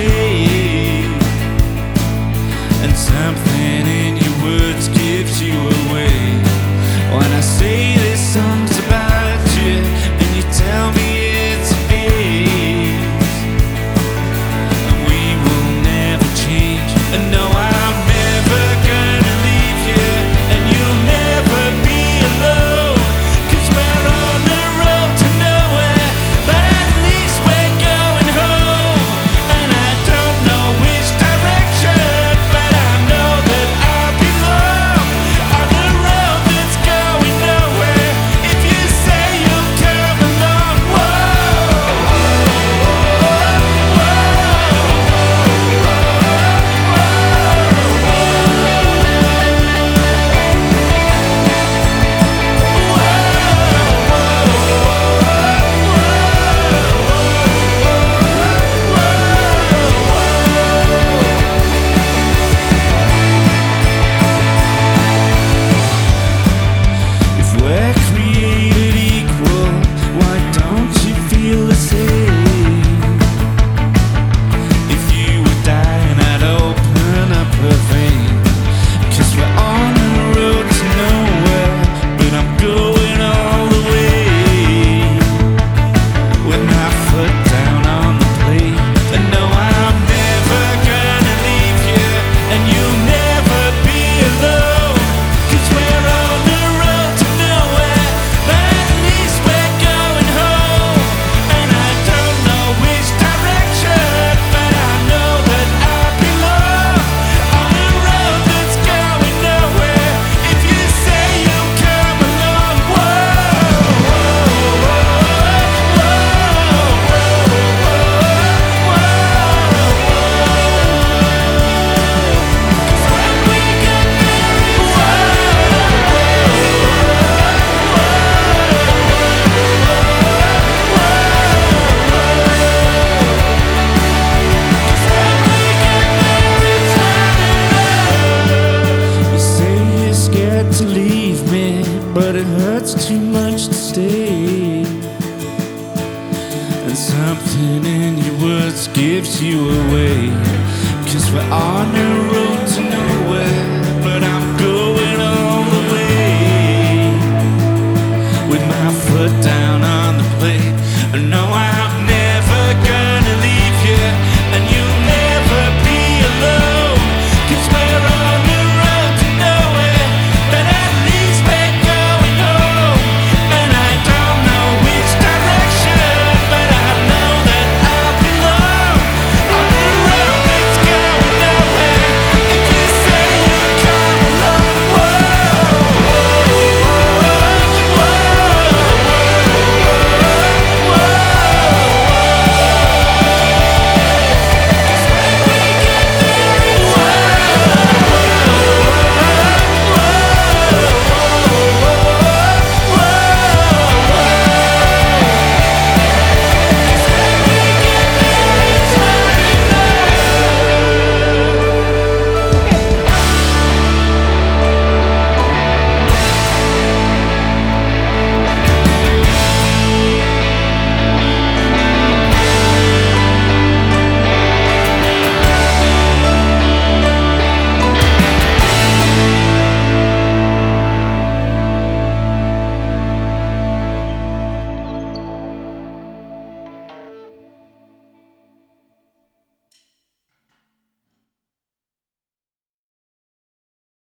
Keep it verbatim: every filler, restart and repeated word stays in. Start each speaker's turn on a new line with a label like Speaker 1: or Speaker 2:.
Speaker 1: stay, and something in your words gives you away. When I say this song's about you, and you tell me it's a phase, and we will never change, and no, I'm never gonna leave you, and you'll never be alone, 'cause we're on the road to nowhere, but at least we're going home. And I don't know which direction, but I know that I belong on the road that's going nowhere. If you say you'll come along, if we're created equal, why don't you feel the same? If you were dying, I'd open up a vein, 'cause we're on the road to nowhere, but I'm going all the way, with my foot down on the plate. And no, I'm never gonna leave you, and you'll never be alone, 'cause we're on the road to nowhere, but at least we're going home. And I don't know which direction, but I know that I belong on the road that's going nowhere. If you say you'll come along, you say you're scared to leave me, but it hurts too much to stay, and something in your words gives you away, 'cause we're on the